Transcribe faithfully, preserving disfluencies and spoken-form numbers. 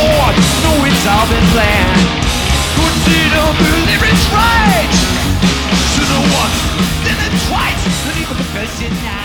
board. No, it's all been planned. Consider believe it's right. To the once, then the twice, and even the best in now.